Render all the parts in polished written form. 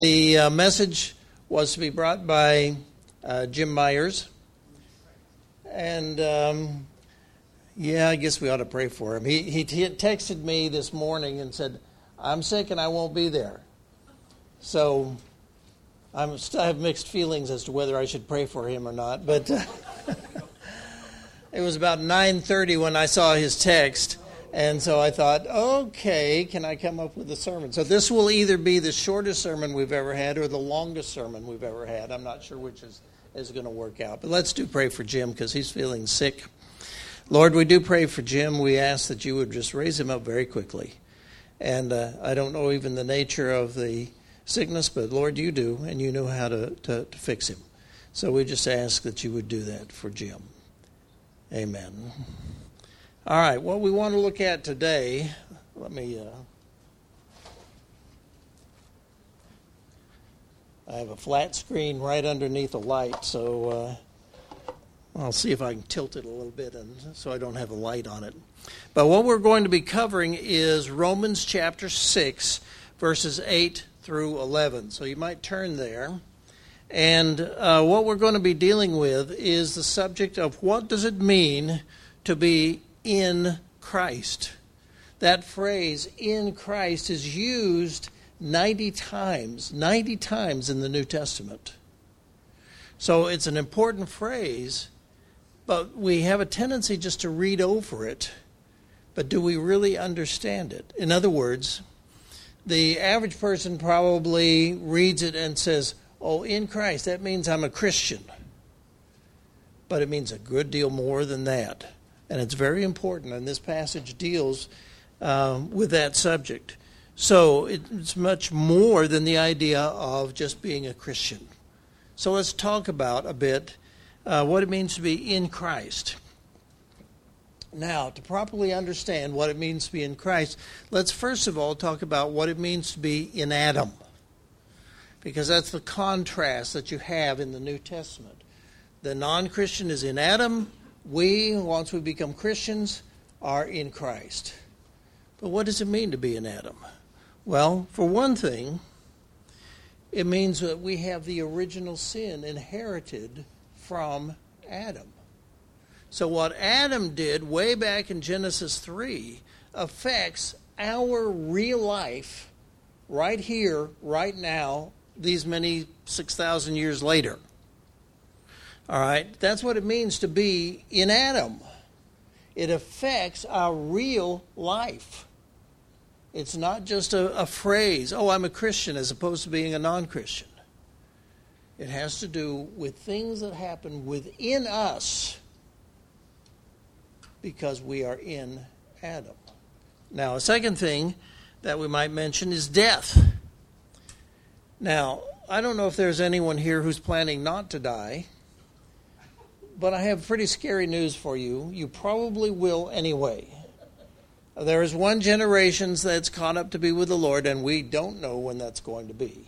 The message was to be brought by Jim Myers. And, I guess we ought to pray for him. He texted me this morning and said, I'm sick and I won't be there. So I have mixed feelings as to whether I should pray for him or not. But it was about 9:30 when I saw his text. And so I thought, okay, can I come up with a sermon? So this will either be the shortest sermon we've ever had or the longest sermon we've ever had. I'm not sure which is going to work out. But let's pray for Jim because he's feeling sick. Lord, we do pray for Jim. We ask that you would just raise him up very quickly. And I don't know even the nature of the sickness, but Lord, you do, and you know how to fix him. So we just ask that you would do that for Jim. Amen. All right, what we want to look at today, I have a flat screen right underneath a light, so I'll see if I can tilt it a little bit so I don't have a light on it. But what we're going to be covering is Romans chapter 6, verses 8 through 11. So you might turn there. And what we're going to be dealing with is the subject of what does it mean to be in Christ. That phrase, in Christ, is used 90 times in the New Testament. So it's an important phrase, but we have a tendency just to read over it. But do we really understand it? In other words, the average person probably reads it and says, oh, in Christ, that means I'm a Christian. But it means a good deal more than that. And it's very important, and this passage deals with that subject. So it's much more than the idea of just being a Christian. So let's talk about a bit what it means to be in Christ. Now, to properly understand what it means to be in Christ, let's first of all talk about what it means to be in Adam. Because that's the contrast that you have in the New Testament. The non-Christian is in Adam. We, once we become Christians, are in Christ. But what does it mean to be in Adam? Well, for one thing, it means that we have the original sin inherited from Adam. So what Adam did way back in Genesis 3 affects our real life right here, right now, these many 6,000 years later. All right, that's what it means to be in Adam. It affects our real life. It's not just a phrase, oh, I'm a Christian, as opposed to being a non-Christian. It has to do with things that happen within us because we are in Adam. Now, a second thing that we might mention is death. Now, I don't know if there's anyone here who's planning not to die, but I have pretty scary news for you. You probably will anyway. There is one generation that's caught up to be with the Lord, and we don't know when that's going to be.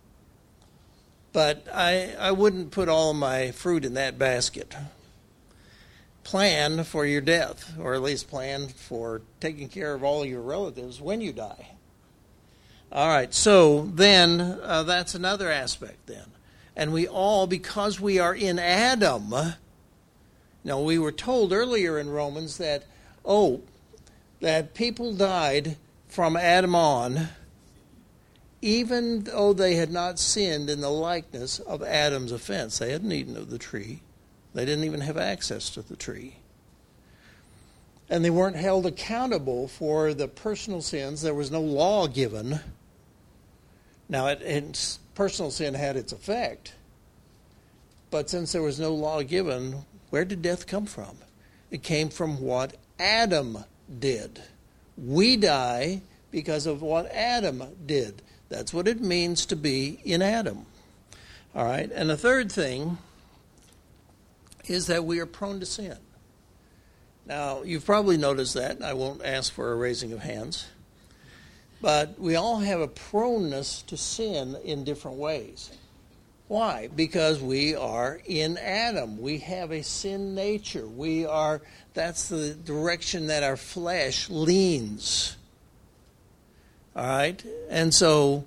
But I wouldn't put all my fruit in that basket. Plan for your death, or at least plan for taking care of all your relatives when you die. All right, so then that's another aspect then. And we all, because we are in Adam. Now, we were told earlier in Romans that people died from Adam on, even though they had not sinned in the likeness of Adam's offense. They hadn't eaten of the tree. They didn't even have access to the tree. And they weren't held accountable for the personal sins. There was no law given. Now, personal sin had its effect. But since there was no law given, where did death come from? It came from what Adam did. We die because of what Adam did. That's what it means to be in Adam. All right, and the third thing is that we are prone to sin. Now, you've probably noticed that. I won't ask for a raising of hands. But we all have a proneness to sin in different ways. Why? Because we are in Adam. We have a sin nature. That's the direction that our flesh leans. All right? And so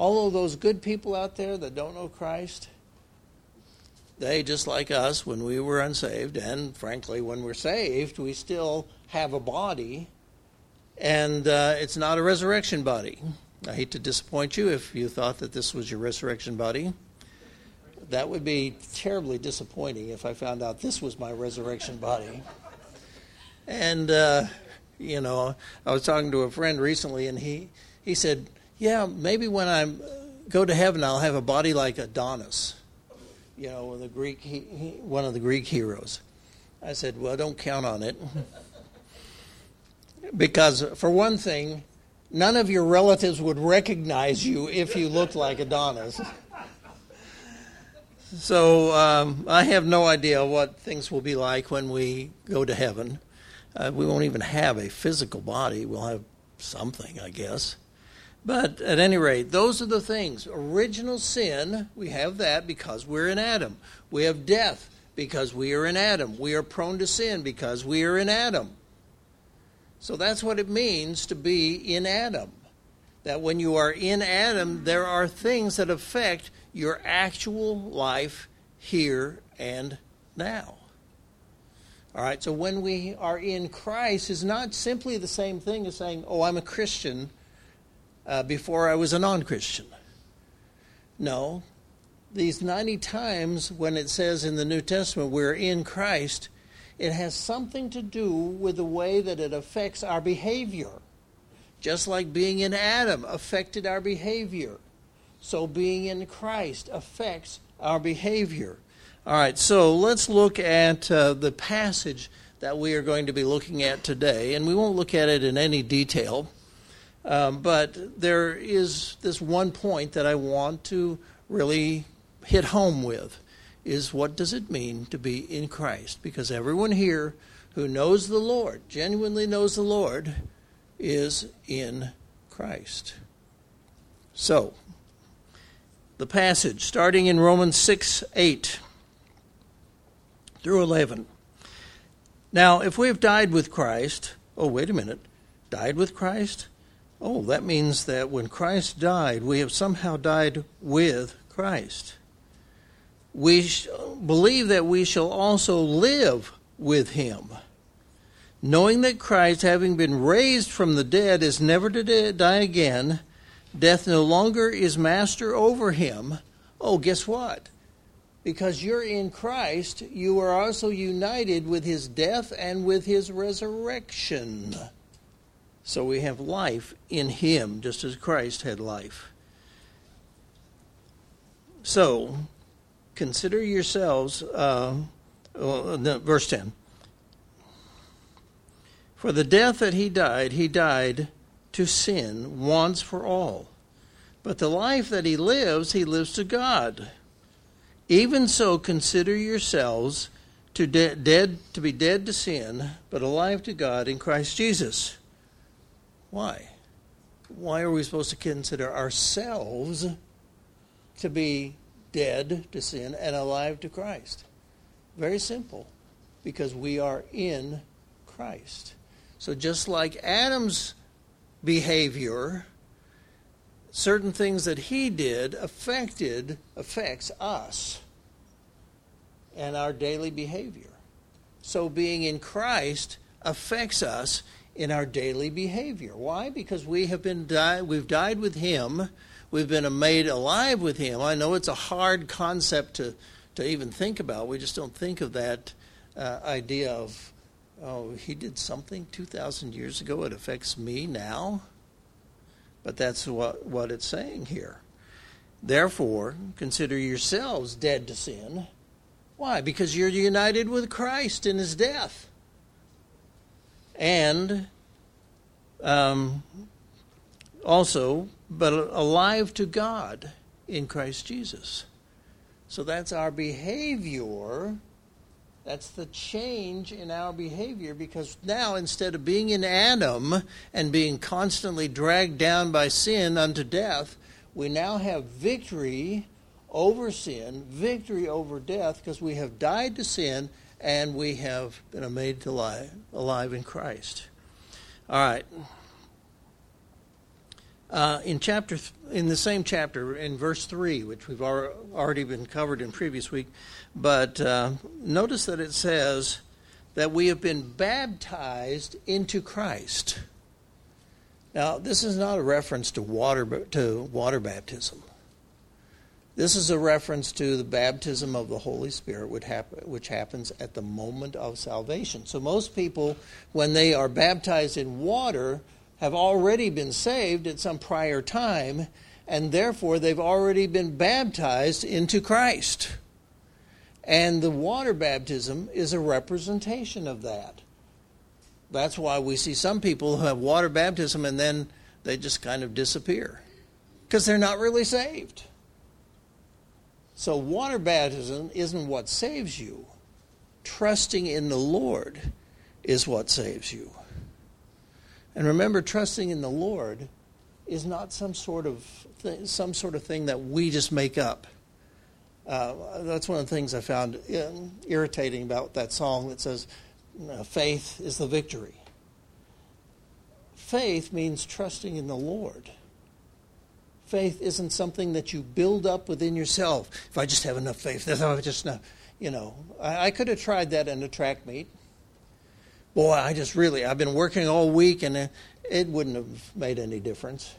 All of those good people out there that don't know Christ, they, just like us, when we were unsaved, and frankly, when we're saved, we still have a body, and it's not a resurrection body. I hate to disappoint you if you thought that this was your resurrection body. That would be terribly disappointing if I found out this was my resurrection body. And, I was talking to a friend recently, and he said, yeah, maybe when I go to heaven, I'll have a body like Adonis, the Greek, one of the Greek heroes. I said, well, don't count on it. Because, for one thing, none of your relatives would recognize you if you looked like Adonis. So I have no idea what things will be like when we go to heaven. We won't even have a physical body. We'll have something, I guess. But at any rate, those are the things. Original sin, we have that because we're in Adam. We have death because we are in Adam. We are prone to sin because we are in Adam. So that's what it means to be in Adam. That when you are in Adam, there are things that affect your actual life here and now. All right, so when we are in Christ is not simply the same thing as saying, oh, I'm a Christian before I was a non-Christian. No, these 90 times when it says in the New Testament we're in Christ, it has something to do with the way that it affects our behavior. Just like being in Adam affected our behavior, so being in Christ affects our behavior. All right, so let's look at the passage that we are going to be looking at today, and we won't look at it in any detail, but there is this one point that I want to really hit home with, is what does it mean to be in Christ? Because everyone here who knows the Lord, genuinely knows the Lord, is in Christ. So, the passage starting in Romans 6:8 through 11. Now, if we have died with Christ, oh, wait a minute, died with Christ? Oh, that means that when Christ died, we have somehow died with Christ. We believe that we shall also live with him, knowing that Christ, having been raised from the dead, is never to die again. Death no longer is master over him. Oh, guess what? Because you're in Christ, you are also united with his death and with his resurrection. So we have life in him, just as Christ had life. So, consider yourselves, verse 10. For the death that he died to sin once for all. But the life that he lives to God. Even so, consider yourselves to be dead to sin, but alive to God in Christ Jesus. Why? Why are we supposed to consider ourselves to be dead to sin and alive to Christ? Very simple. Because we are in Christ. So just like Adam's behavior, certain things that he did affects us and our daily behavior. So being in Christ affects us in our daily behavior. Why? Because we've died with him. We've been made alive with him. I know it's a hard concept to even think about. We just don't think of that idea of, oh, he did something 2,000 years ago. It affects me now. But that's what it's saying here. Therefore, consider yourselves dead to sin. Why? Because you're united with Christ in his death. And also, but alive to God in Christ Jesus. So that's our behavior. That's the change in our behavior, because now instead of being in Adam and being constantly dragged down by sin unto death, we now have victory over sin, victory over death, because we have died to sin and we have been made alive in Christ. All right. In the same chapter, in verse 3, which we've already been covered in previous week, but notice that it says that we have been baptized into Christ. Now, this is not a reference to water baptism. This is a reference to the baptism of the Holy Spirit, which happens at the moment of salvation. So most people, when they are baptized in water, have already been saved at some prior time, and therefore they've already been baptized into Christ. And the water baptism is a representation of that. That's why we see some people who have water baptism and then they just kind of disappear, because they're not really saved. So water baptism isn't what saves you. Trusting in the Lord is what saves you. And remember, trusting in the Lord is not some sort of thing that we just make up. That's one of the things I found irritating about that song that says, faith is the victory. Faith means trusting in the Lord. Faith isn't something that you build up within yourself. If I just have enough faith, I could have tried that in a track meet. Boy, I've been working all week and it wouldn't have made any difference.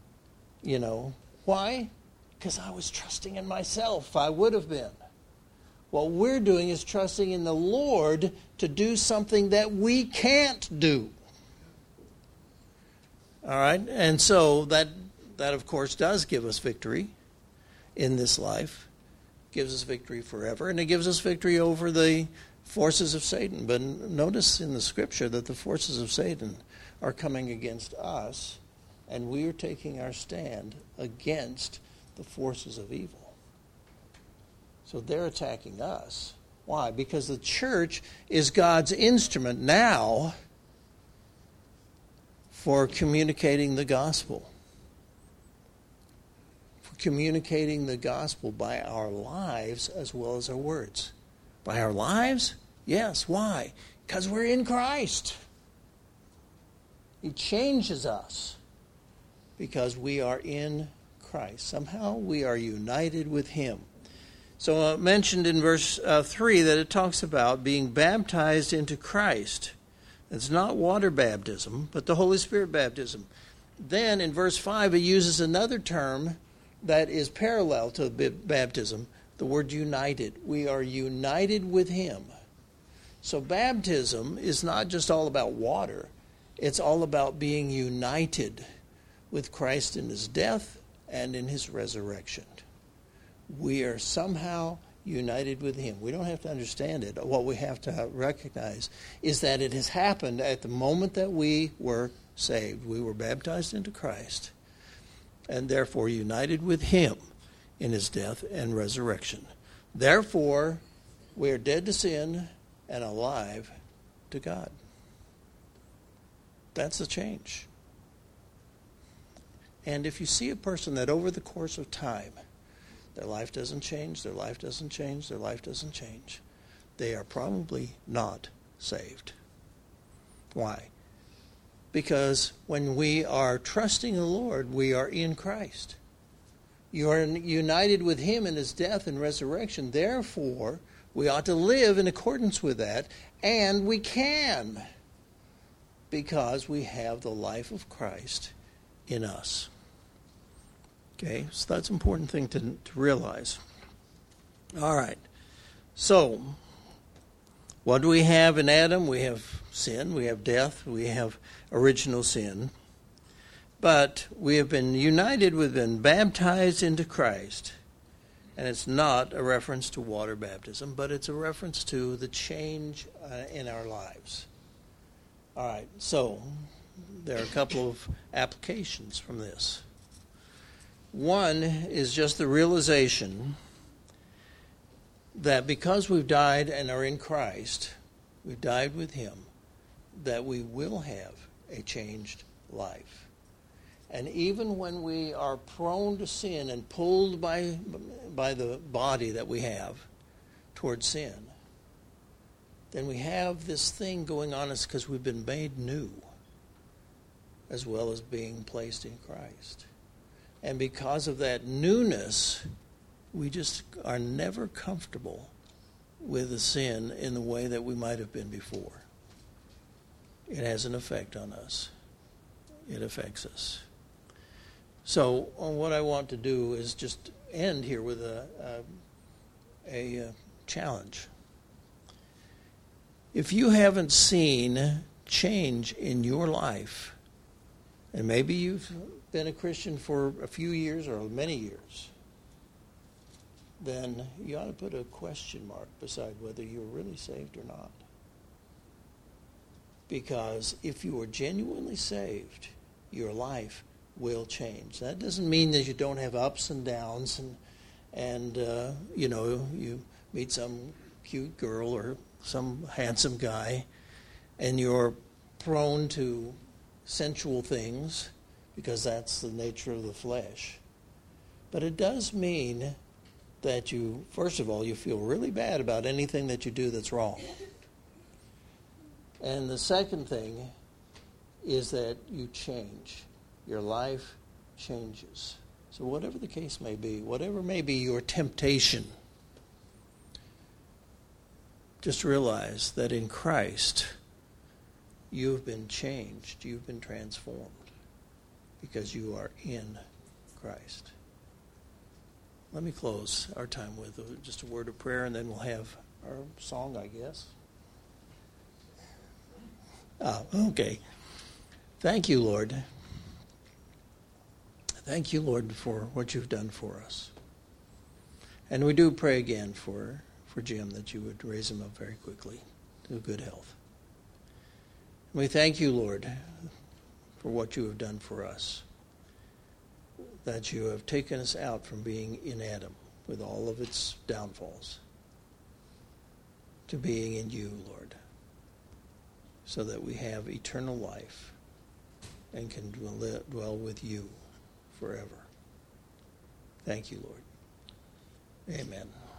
Why? Because I was trusting in myself. I would have been. What we're doing is trusting in the Lord to do something that we can't do. All right? And so that of course does give us victory in this life. Gives us victory forever, and it gives us victory over the forces of Satan. But notice in the scripture that the forces of Satan are coming against us, and we are taking our stand against the forces of evil. So they're attacking us. Why? Because the church is God's instrument now for communicating the gospel. For communicating the gospel by our lives as well as our words. By our lives? Yes. Why? Because we're in Christ. He changes us because we are in Christ. Somehow we are united with Him. So mentioned in verse 3 that it talks about being baptized into Christ. It's not water baptism, but the Holy Spirit baptism. Then in verse 5 it uses another term that is parallel to baptism, the word united. We are united with Him. So baptism is not just all about water. It's all about being united with Christ in His death and in His resurrection. We are somehow united with Him. We don't have to understand it. What we have to recognize is that it has happened at the moment that we were saved. We were baptized into Christ and therefore united with Him in His death and resurrection. Therefore, we are dead to sin and alive to God. That's the change. And if you see a person that over the course of time, their life doesn't change, their life doesn't change, their life doesn't change, they are probably not saved. Why? Because when we are trusting the Lord, we are in Christ. You are united with Him in His death and resurrection. Therefore, we ought to live in accordance with that, and we can, because we have the life of Christ in us. Okay, so that's an important thing to realize. All right, so what do we have in Adam? We have sin, we have death, we have original sin. But we have been united, we've been baptized into Christ. And it's not a reference to water baptism, but it's a reference to the change in our lives. All right, so there are a couple of applications from this. One is just the realization that because we've died and are in Christ, we've died with Him, that we will have a changed life. And even when we are prone to sin and pulled by the body that we have towards sin, then we have this thing going on us because we've been made new. as well as being placed in Christ. And because of that newness, we just are never comfortable with the sin in the way that we might have been before. It has an effect on us. It affects us. So what I want to do is just end here with a challenge. If you haven't seen change in your life, and maybe you've been a Christian for a few years or many years, then you ought to put a question mark beside whether you're really saved or not. Because if you are genuinely saved, your life will change. That doesn't mean that you don't have ups and downs and you meet some cute girl or some handsome guy and you're prone to sensual things because that's the nature of the flesh. But it does mean that you, first of all, you feel really bad about anything that you do that's wrong. And the second thing is that you change. Your life changes. So whatever the case may be, whatever may be your temptation, just realize that in Christ, you've been changed. You've been transformed because you are in Christ. Let me close our time with just a word of prayer, and then we'll have our song, I guess. Okay. Thank you, Lord. Thank you, Lord, for what you've done for us. And we do pray again for Jim that you would raise him up very quickly to good health. We thank you, Lord, for what you have done for us, that you have taken us out from being in Adam with all of its downfalls to being in you, Lord, so that we have eternal life and can dwell with you forever. Thank you, Lord. Amen.